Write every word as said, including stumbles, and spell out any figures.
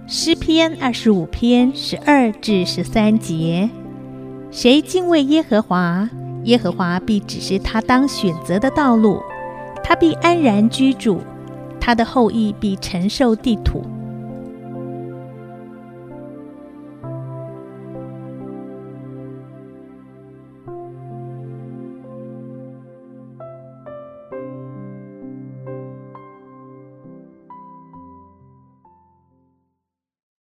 诗篇二十五篇十二至十三节，谁敬畏耶和华，耶和华必指示他当选择的道路，他必安然居住，他的后裔必承受地土。